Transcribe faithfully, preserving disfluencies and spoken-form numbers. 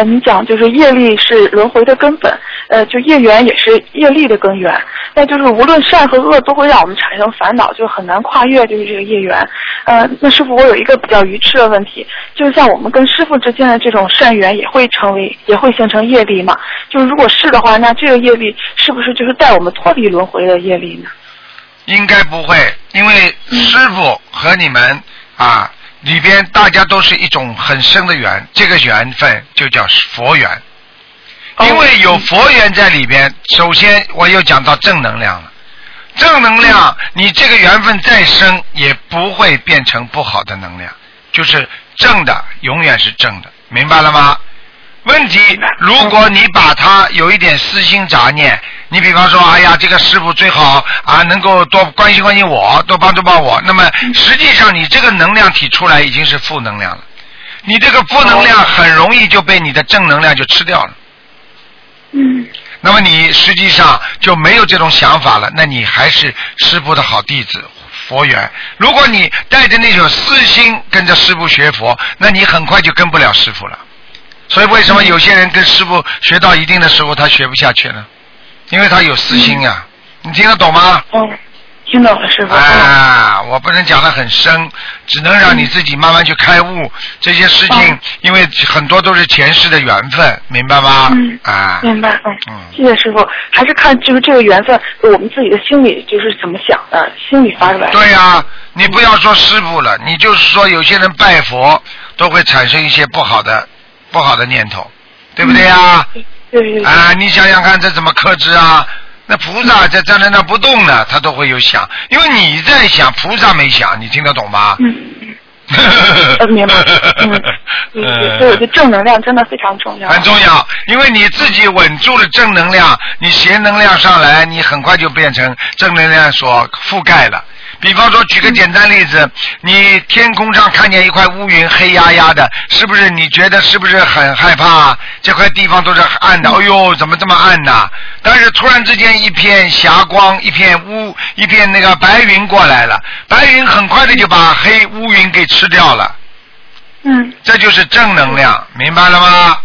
呃，你讲就是业力是轮回的根本，呃，就业缘也是业力的根源。那就是无论善和恶都会让我们产生烦恼，就很难跨越就是这个业缘。呃，那师傅，我有一个比较愚痴的问题，就是像我们跟师傅之间的这种善缘也会成为也会形成业力嘛？就是如果是的话，那这个业力是不是就是带我们脱离轮回的业力呢？ 应该不会，因为师傅和你们啊里边大家都是一种很深的缘，这个缘分就叫佛缘。因为有佛缘在里边，首先我又讲到正能量了。正能量，你这个缘分再深也不会变成不好的能量，就是正的永远是正的，明白了吗？问题，如果你把它有一点私心杂念，你比方说，哎呀，这个师傅最好啊，能够多关心关心我，多帮助帮我，那么实际上你这个能量体出来已经是负能量了，你这个负能量很容易就被你的正能量就吃掉了。 嗯。 那么你实际上就没有这种想法了，那你还是师父的好弟子佛缘。如果你带着那种私心跟着师父学佛，那你很快就跟不了师父了。所以为什么有些人跟师父学到一定的时候他学不下去呢？因为他有私心呀、啊嗯、你听得懂吗？ 哦，听懂了师父。 啊，我不能讲得很深，只能让你自己慢慢去开悟、嗯、这些事情、哦、因为很多都是前世的缘分，明白吗？ 嗯啊， 明白。嗯嗯，谢谢师父。还是看就是这个缘分我们自己的心里就是怎么想的，心里发出来的。 对呀、啊，你不要说师父了，你就是说有些人拜佛都会产生一些不好的不好的念头，对不对呀、啊嗯？对对对。啊， 你想想看这怎么克制啊？那菩萨在站在那不动呢，他都会有想，因为你在想，菩萨没想，你听得懂吗？ 嗯。呃，明白。嗯，对对，所以我觉得正能量真的非常重要。 很重要，因为你自己稳住了正能量，你邪能量上来，你很快就变成正能量所覆盖了。比方说，举个简单例子，你天空上看见一块乌云黑压压的，是不是你觉得是不是很害怕？这块地方都是暗的，哎呦，怎么这么暗呢？但是突然之间一片霞光，一片乌，一片那个白云过来了，白云很快的就把黑乌云给吃掉了。 嗯， 这就是正能量，明白了吗？